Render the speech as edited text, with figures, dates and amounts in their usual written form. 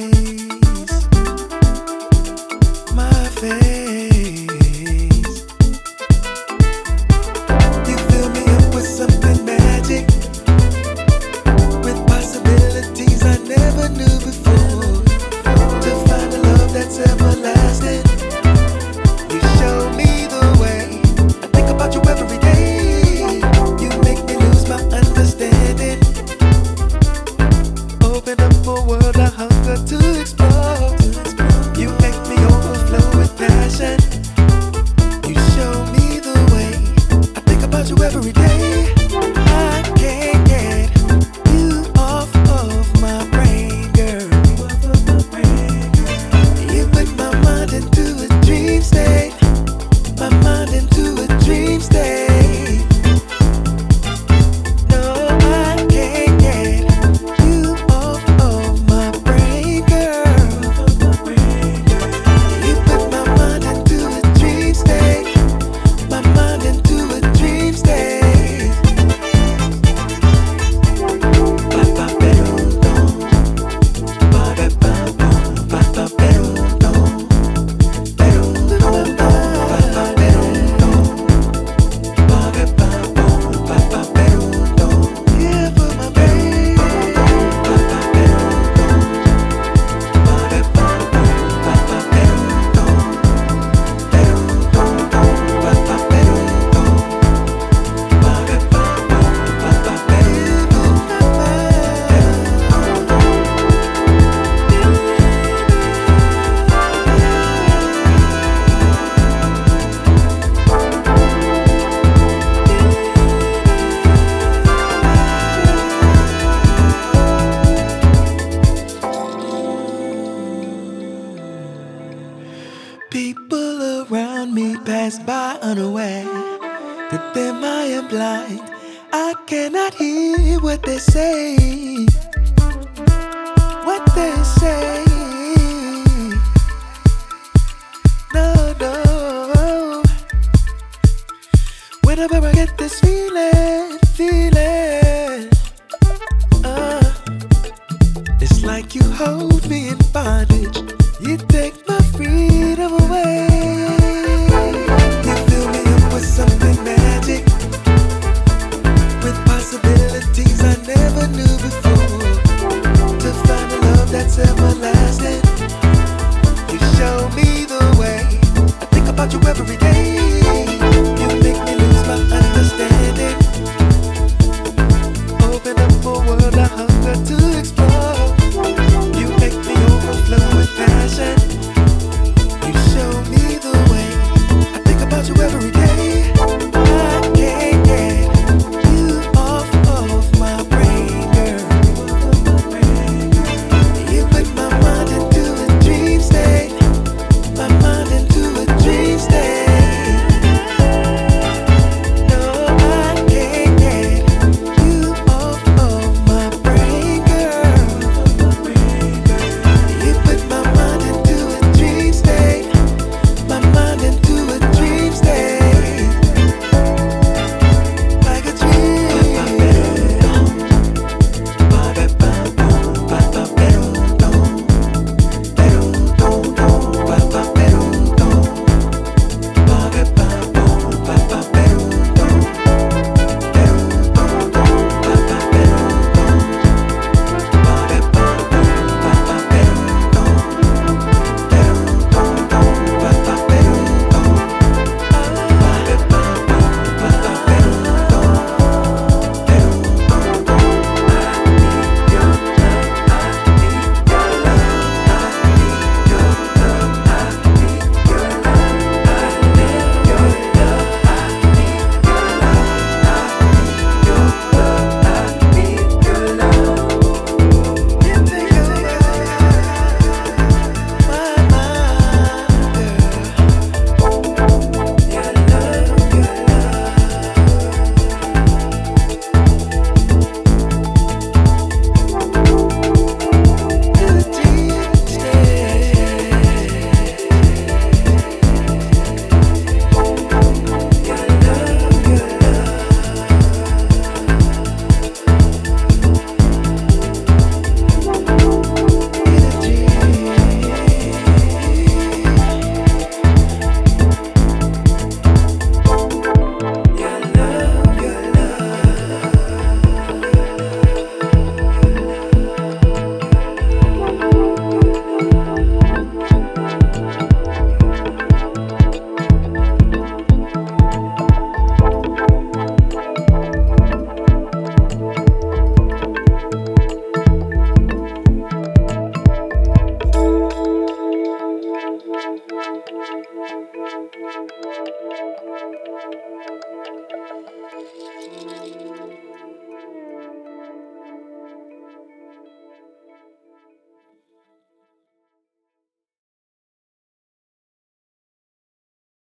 my face. You fill me up with something magic, with possibilities I never knew before. To find a love that's everlasting, you show me the way. I think about you every day. You make me lose my understanding. Open up a world I hunger to explore. You make me overflow with passion. You show me the way. I think about you every day. I can't get you off of my brain, girl. You put my mind into a dream state. My mind into a dream state. No, I can't get you off of my brain, girl. You put my mind into a dream state. My mind into a dream state. Ba ba ba dum, ba ba ba dum, ba ba ba dum, ba dum ba ba ba dum, ba ba ba dum, ba ba ba dum. Yeah, for my baby. Ba ba ba dum, ba ba ba dum, ba ba ba dum, ba dum ba ba dum, ba ba ba dum. People around me pass by unaware. To them I am blind. I cannot hear what they say. What they say. No, no. Whenever I get this feeling, it's like you hold me in bondage. You take my freedom away. You fill me up with something magic, with possibilities I never knew before. To find a love that's everlasting, you show me the way. I think about you every day. You make me lose my understanding. Open up a world I hunger to explore. You make me overflow with passion. You show me